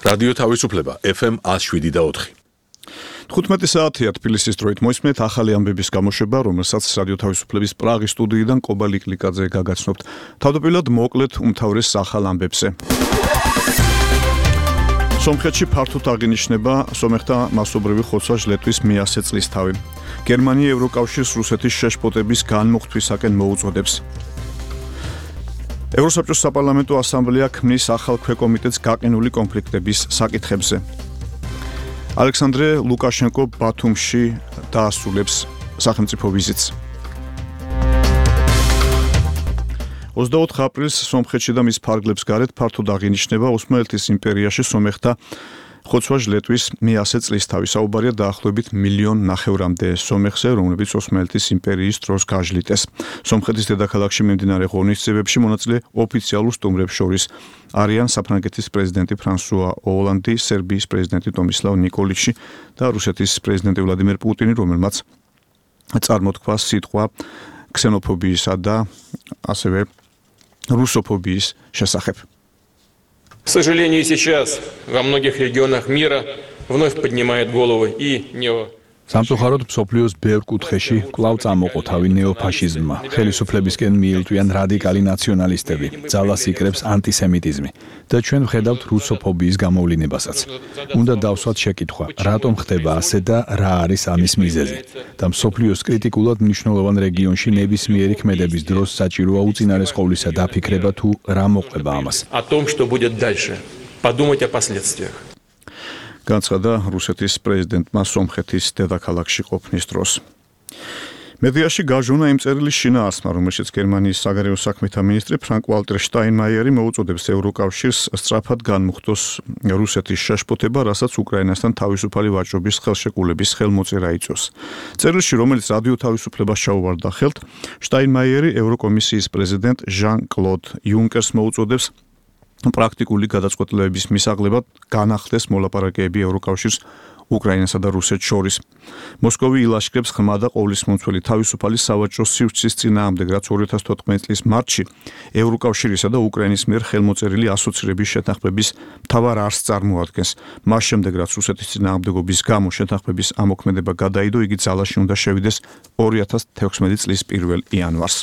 რადიო თავისუფლება FM 107.4. 15 საათია თბილისის დროით მოისმენთ ახალი ამბების გამოშვება, რომელსაც რადიო თავისუფლების პრაღის სტუდიიდან კობა ლიკლიკაძე გაგაცნობთ. თავდაპირველად მოკლედ უმთავრეს ახალ ამბებზე. სომხეთში ფართოდ აღინიშნება სომეხთა მასობრივი ხოცვა-ჟლეტვის მე-100 წლისთავი. გერმანია ევროკავშირს რუსეთის შეშფოთების განმოხთვისაკენ მოუწოდებს. ევროსაბჭოს საპარლამენტო ასამბლეა ქმნის ახალ ქვეკომიტეტს გაყინული კონფლიქტების საკითხებზე. ალექსანდრე ლუკაშენკო ბათუმში დაასრულებს სახელმწიფო ვიზიტს. 24 აპრილს სომხეთში და მის ფარგლებს გარეთ ფართოდ აღინიშნება ოსმალეთის იმპერიაში სომეხთა ხოცვა-ჟლეტვის მე-100 წლისთავი. საუბარია დაახლოებით 1,5 მილიონამდე სომეხზე, რომლებიც ოსმალეთის იმპერიის დროს გაჟლიტეს. სომხეთის დედაქალაქში მიმდინარე ღონისძიებებში მონაწილე ოფიციალურ სტუმრებს შორის არიან საფრანგეთის პრეზიდენტი ფრანსუა ოლანდი, სერბიის პრეზიდენტი ტომისლავ ნიკოლიჩი და რუსეთის პრეზიდენტი ვლადიმერ პუტინი, რომელმაც წარმოთქვა სიტყვა ქსენოფობიისა და ასევე русофобიის შესახებ. К сожалению, сейчас во многих регионах мира вновь поднимает головы и нео. სამწუხაროდ მსოფლიოს ბევრ კუთხეში კვლავ წამოყოთავი ნეოფაშიზმმა, ხელისუფლებისკენ მიილტვიან რადიკალი ნაციონალისტები, ძალას იკრებს ანტისემიტიზმი და ჩვენ ვხედავთ რუსოფობიის გამოვლინებასაც. უნდა დავსვათ შეკითხვა, რატომ ხდება ასე და რა არის ამის მიზეზი? და მსოფლიოს კრიტიკულად მნიშვნელოვან რეგიონში ნებისმიერი ქმედების დროს საჭიროა უწინარეს ყოვლისა დაფიქრება თუ რა მოყვება ამას. О том, что будет дальше. Подумать о последствиях. განცხადა რუსეთის პრეზიდენტმა სომხეთის დედაქალაქში ყოფნის დროს. მედიაში გაჟონა იმ წერილის შინაარსმა, რომელშიც გერმანიის საგარეო საქმეთა მინისტრი ფრანკ-ვალტერ შტაინმაიერი მოუწოდებს ევროკავშირს სწრაფად განმუხტოს რუსეთის შეშფოთება, რასაც უკრაინასთან თავისუფალი ვაჭრობის ხელშეკრულების ხელმოწერა იწვევს. წერილში, რომელიც რადიო თავისუფლებას ჩაუვარდა ხელთ, შტაინმაიერი ევროკომისიის პრეზიდენტ ჟან-კლოდ იუნკერს მოუწოდებს პრაქტიკული გადაწყვეტილებების მისაღებად განახდეს მოლაპარაკებები ევროკავშირს უკრაინასა და რუსეთს შორის. მოსკოვი ილაშქრებს ხმა და ყოვლისმომცველი თავისუფალი სავაჭრო სივრცის წინააღმდეგ, რაც 2014 წლის მარტში ევროკავშირისა და უკრაინის მიერ ხელმოწერილი ასოცირების შეთანხმების მთავარ არსს წარმოადგენს. მას შემდეგ, რაც რუსეთის წინააღმდეგობის გამო შეთანხმების ამოქმედება გადაიდო, იგი ძალაში უნდა შევიდეს 2016 წლის 1 იანვარს.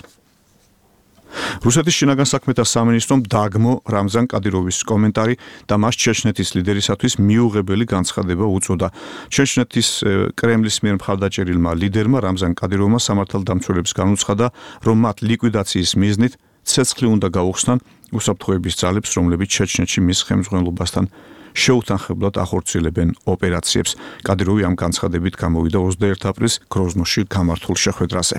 რუსეთის შინაგან საქმეთა სამინისტრომ დაგმო რამზან კადიროვის კომენტარი და მას ჩეჩნეთის ლიდერისათვის მიუღებელი განცხადება უწოდა. ჩეჩნეთის კრემლის მიერ მხარდაჭერილმა ლიდერმა რამზან კადიროვმა სამართალდამცველებს განუცხადა, რომ მათ ლიკვიდაციის მიზნით ცეცხლი უნდა გაუხსნან უსაფრთხოების ძალებს, რომლებიც ჩეჩნეთში მის ხელმძღვანელობასთან შეუთანხმებლად ახორციელებენ ოპერაციებს. კადიროვი ამ განცხადებით გამოვიდა 21 აპრილს გროზნოში გამართულ შეხვედრაზე.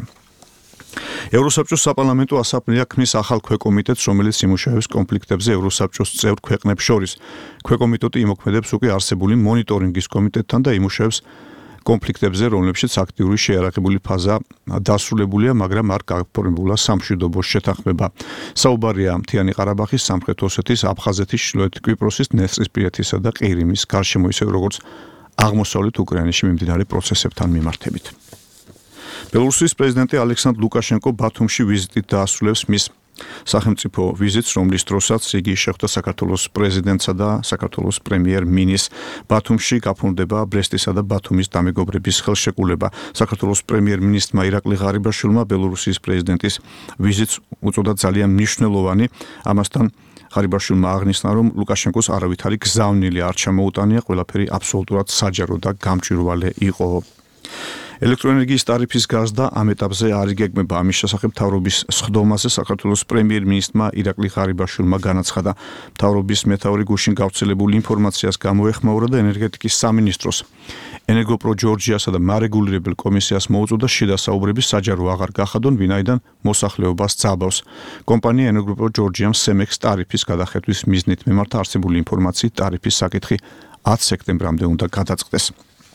ევროსაბჭოს საპარლამენტო ასამბლეა ქმნის ახალ ქვეკომიტეტს, რომელიც იმუშავებს კონფლიქტებზე ევროსაბჭოს წევრ ქვეყნებს შორის. ქვეკომიტეტი იმოქმედებს უკვე არსებული მონიტორინგის კომიტეტთან და იმუშავებს კონფლიქტებზე, რომლებშიც აქტიური შეიარაღებული ფაზა დასრულებულია, მაგრამ არ გაფორმებულა სამშვიდობო შეთანხმება. საუბარია მთიანი ყარაბაღის, სამხრეთ ოსეთის, აფხაზეთის, ჩრდილოეთ კვიპროსის, დნესტრისპირეთისა და ყირიმის გარშემო, ისე როგორც აღმოსავლეთ უკრაინაში მიმდინარე პროცესებთან მიმართებით. ბელორუსიის პრეზიდენტი ალექსანდრ ლუკაშენკო ბათუმში ვიზიტით დაასრულებს მის სახელმწიფო ვიზიტს, რომლის დროსაც იგი შეხვდა საქართველოს პრეზიდენტსა და საქართველოს პრემიერ-მინისტრს. ბათუმში გაფორმდება ბრესტისა და ბათუმის დამეგობრების ხელშეკრულება. საქართველოს პრემიერ-მინისტრმა ირაკლი ღარიბაშვილმა ბელორუსიის პრეზიდენტის ვიზიტს უწოდა ძალიან მნიშვნელოვანი. ამასთან ღარიბაშვილმა აღნიშნა, რომ ლუკაშენკოს არავითარი გზავნილი არ ჩამოუტანია, ყველაფერი აბსოლუტურად საჯარო და გამჭვირვალე იყო. ელექტროენერგიის ტარიფის გაზრდა ამ ეტაპზე არ იგეგმება. ამის შესახებ მთავრობის სხდომაზე საქართველოს პრემიერ-მინისტრმა ირაკლი ღარიბაშვილმა განაცხადა. მთავრობის მეთაური გუშინ გავრცელებული ინფორმაციას გამოეხმაურა და ენერგეტიკის სამინისტროს, ენერგოპრო ჯორჯიასა და მარეგულირებელ კომისიას მოუწოდა შიდა საუბრების საჯარო აღარ გახადონ, ვინაიდან მოსახლეობას ძაბავს. კომპანია ენერგოპრო ჯორჯიამ სემექს ტარიფის გადახედვის მიზნით მიმართა. არსებული ინფორმაციით ტარიფის საკითხი 10 სექტემბრამდე უნდა გადაწყდეს.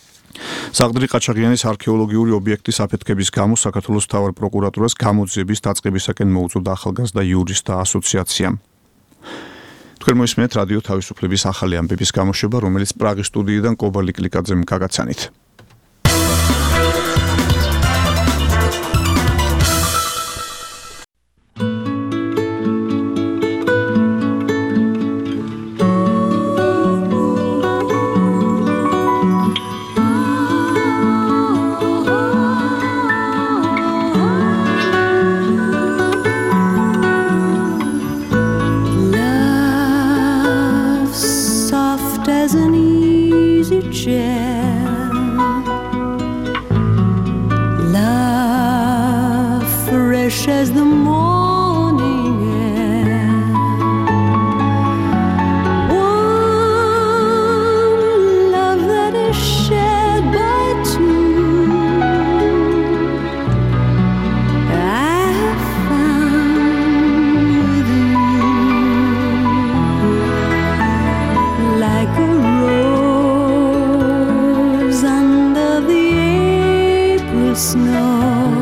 საღდრი ყაჩაღიანის არქეოლოგიური ობიექტის აფეთქების გამო საქართველოს მთავარ პროკურატურას გამოძიების დაწყებისაკენ მოუწოდა ახალგაზრდა იურისტთა ასოციაციამ. თქვენ მოისმენთ რადიო თავისუფლების ახალი ამბების გამოშვება, რომელიც პრაღის სტუდიიდან კობა ლიკლიკაძემ გაგაცანით. as the morning air. One love that is shared by two, I have found with you, like a rose under the April snow.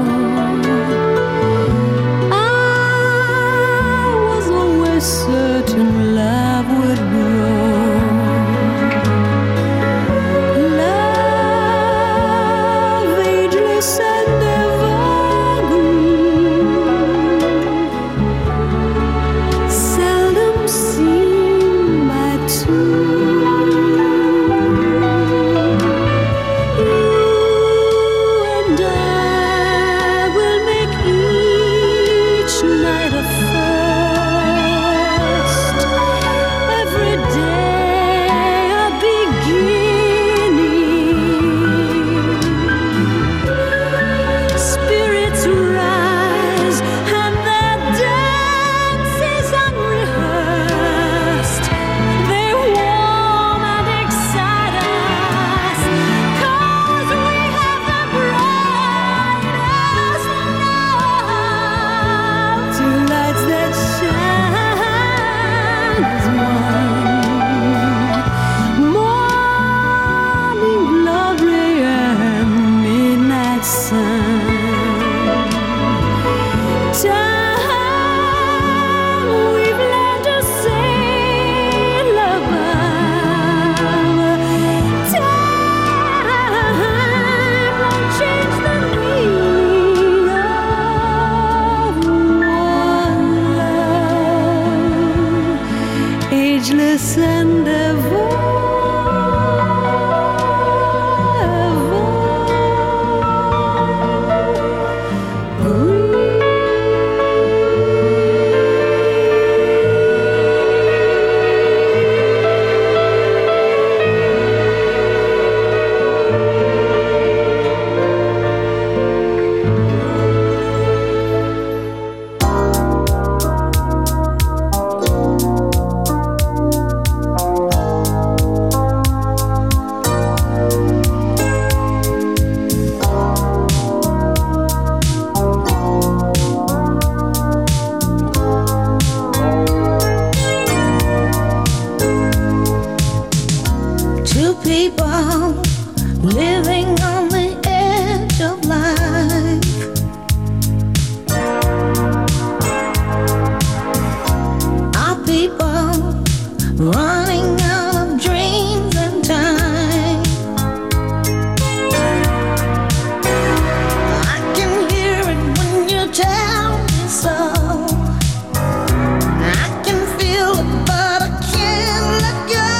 Certain love would grow, love ageless and evergreen, seldom seen by two. You and I will make each night a ageless and ever. Living on the edge of life, our people running out of dreams and time. I can hear it when you tell me so. I can feel it, but I can't let go.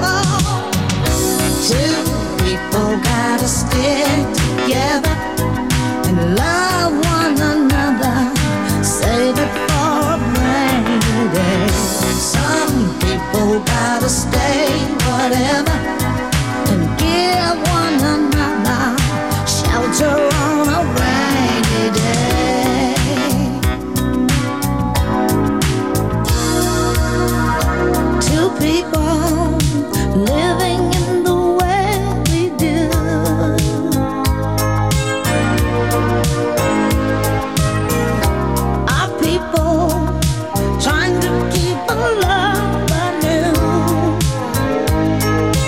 Two people gotta stick together and love one another. Save it for a rainy day. Some people gotta stay whatever and give one another shelter on a rainy day. Two people living in the way we do. Our people trying to keep a love anew.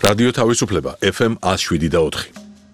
რადიო თავისუფლება FM 107.4.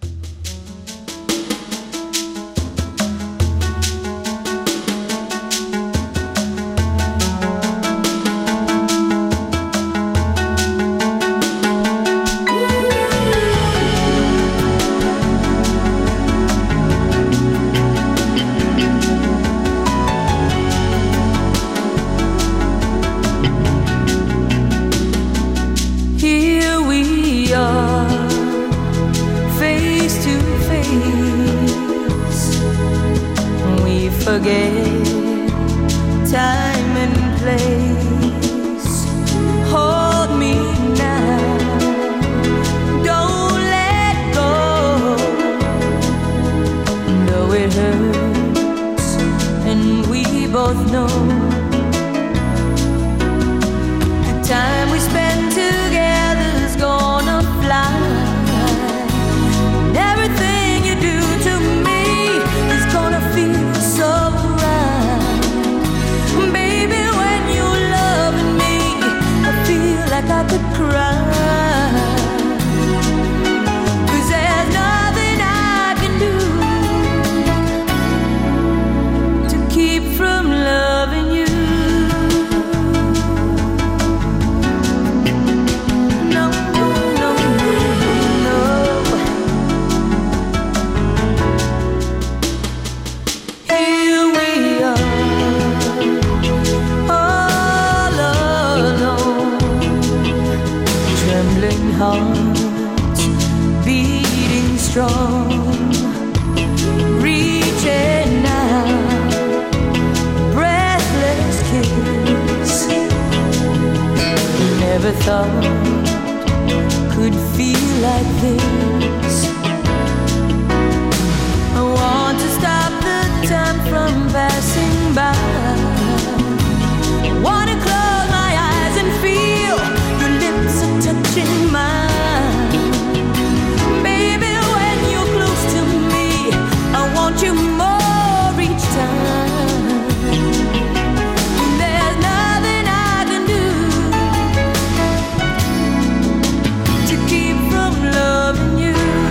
Forget time and place. Hold me now, don't let go. Though it hurts, and we both know the time we spend together's gonna fly. And everything you do to me is gonna feel so right. Baby, when you're loving me, I feel like I could cry. 'Cause there's nothing I can do to keep from loving you. No, no, no, no. Here we are, all alone, trembling hearts beating strong, reaching out, breathless kiss. Never thought could feel like this. I want to stop the time from passing by. I want to close my eyes and feel your lips are touching mine. Baby, when you're close to me, I want you more each time. There's nothing I can do to keep from loving you.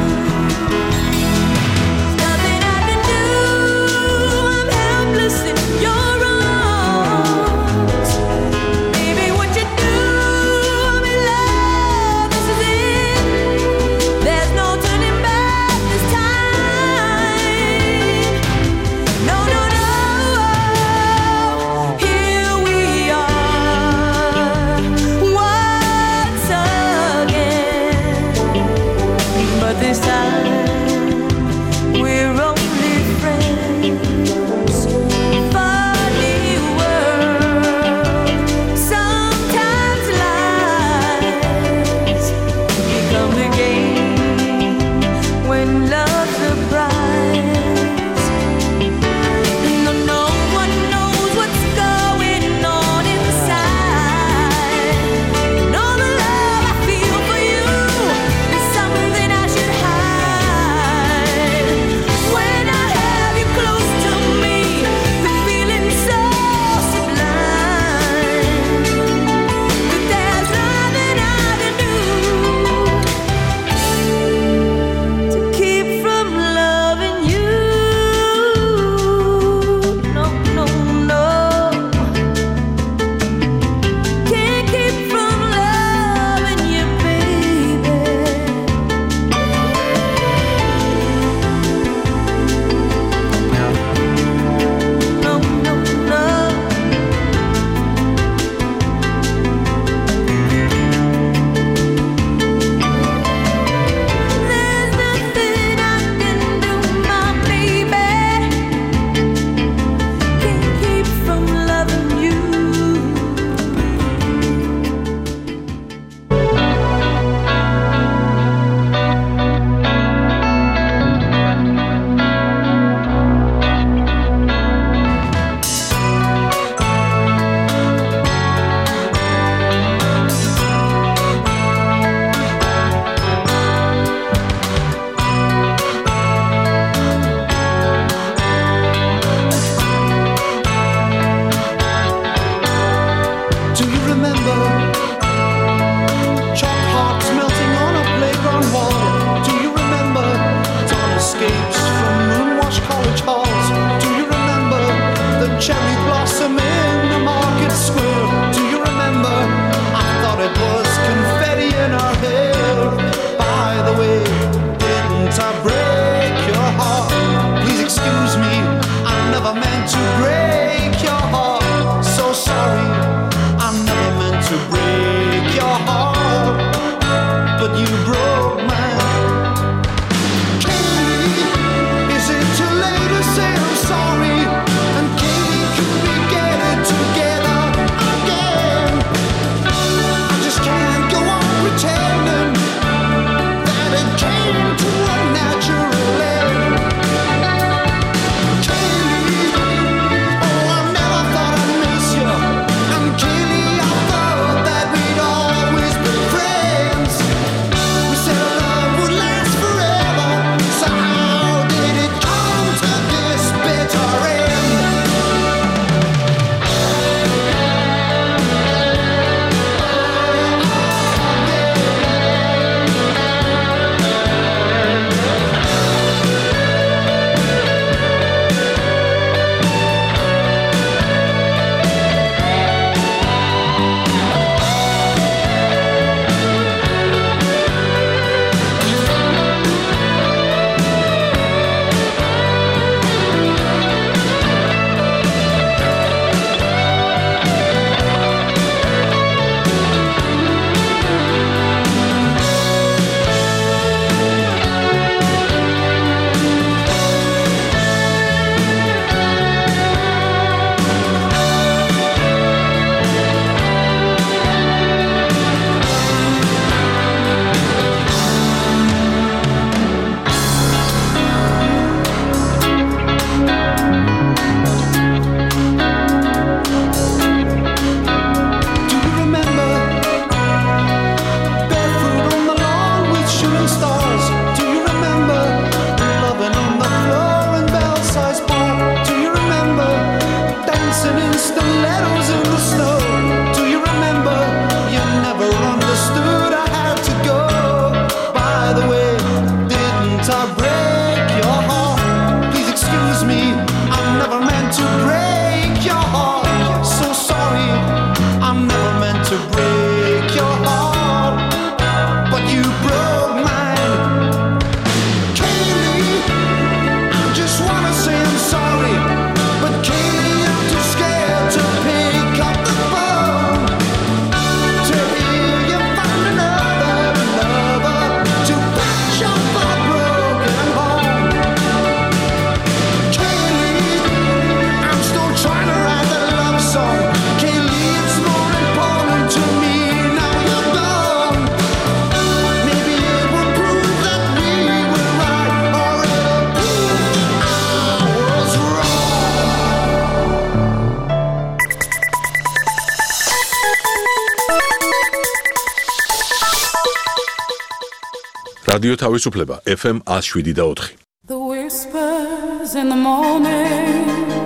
რადიო თავისუფლება FM 107.4. The whispers in the morning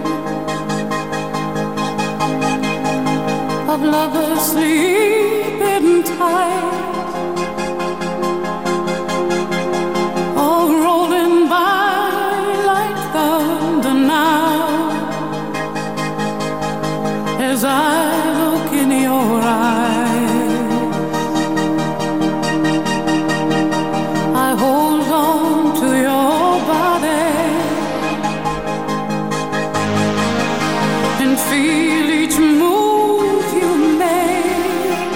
of lovers sleeping tight, all rolling by like thunder now, as I look in your eyes. I hold on to your body and feel each move you make.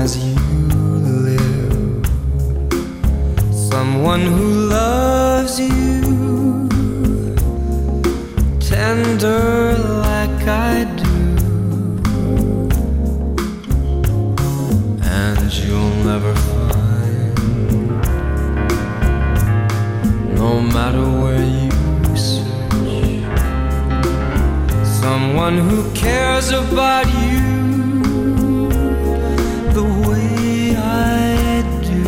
as you live, someone who loves you tender like I do, and you'll never find, no matter where you search, someone who cares about you the way I do.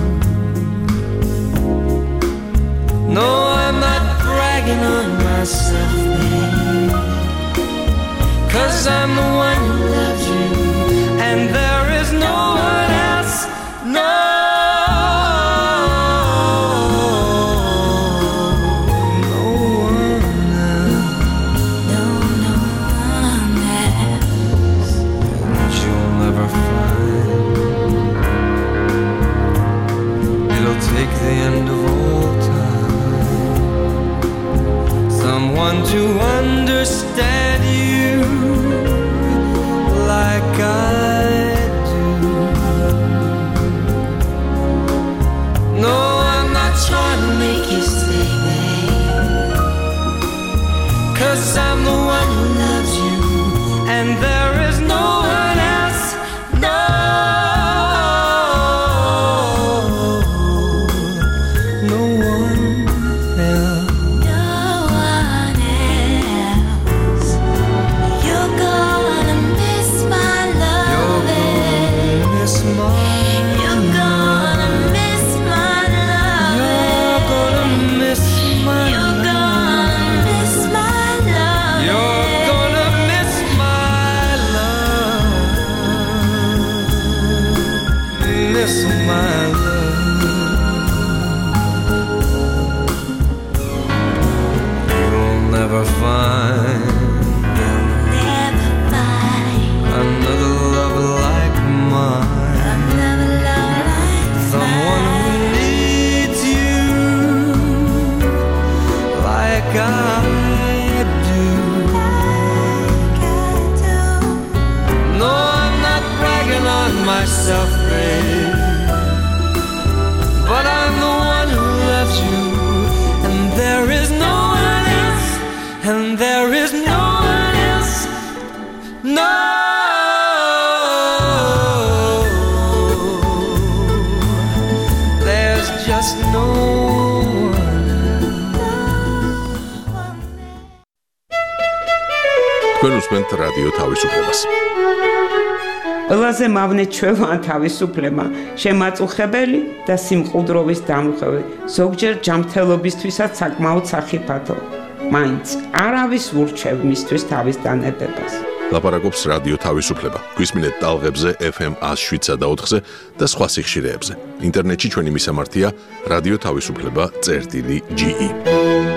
No, I'm not bragging on myself, babe, 'cause I'm the one who loves you, and there is no one else, no. Take the end of all time, someone to understand you like I do. No, I'm not trying to make you stay, babe, 'cause I'm the one who loves you, and there is no one else, no. Myself, babe, but I'm the one who loves you, and there is no one else, and there is no one else, no. There's just no one else. თქვენ უსმენთ რადიო თავისუფლებას. ყველაზე მავნე ჩვევაა თავისუფლება, შემაწუხებელი და სიმყუდროვის დამხევი, ზოგჯერ ჯანმრთელობისთვისაც საკმაოდ სახიფათო. მაინც არავის ურჩევ მისთვის თავის დანებებას. ლაპარაკობს რადიო თავისუფლება. გვისმინეთ ტალღებზე FM 107 და 4-ზე და სხვა სიხშირეებზე. ინტერნეტში ჩვენი მისამართია radioთავისუფლება.ge.